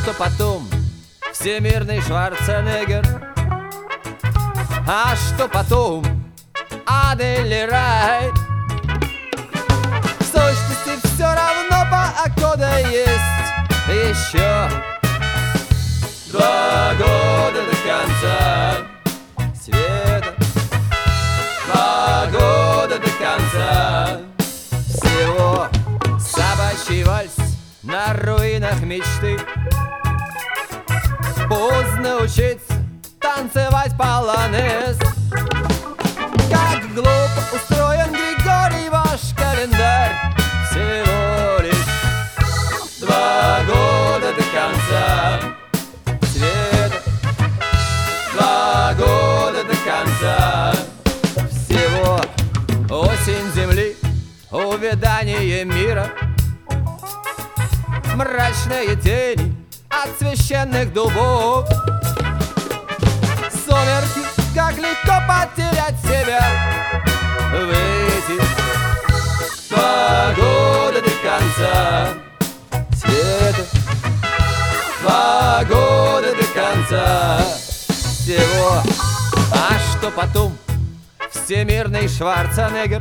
что потом? Всемирный Шварценеггер. А что потом? Адель Райт. В сущности все равно погода есть еще 2 года до конца света. 2 года до конца всего. Собачий вальс на руинах мечты. Поздно учиться танцевать полонез. Как глупо устроен, Григорий, ваш календарь. Всего лишь 2 года до конца света. 2 года до конца всего. Осень земли, увядание мира, мрачные тени от священных дубов. Сумерки, как легко потерять себя в эти 2 года до конца света. 2 года до конца всего. А что потом? Всемирный Шварценеггер.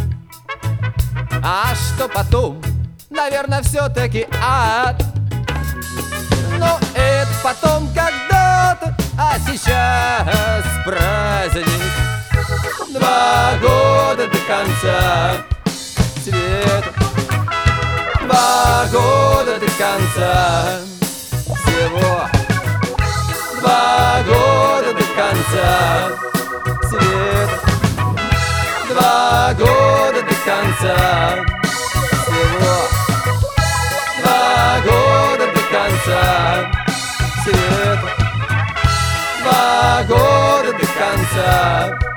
А что потом? Наверное, все-таки ад. Но это потом когда-то, а сейчас праздник. 2 года до конца света. 2 года до конца всего. 2 года до конца света. 2 года до конца всего. 2 года до конца света. 2 года до конца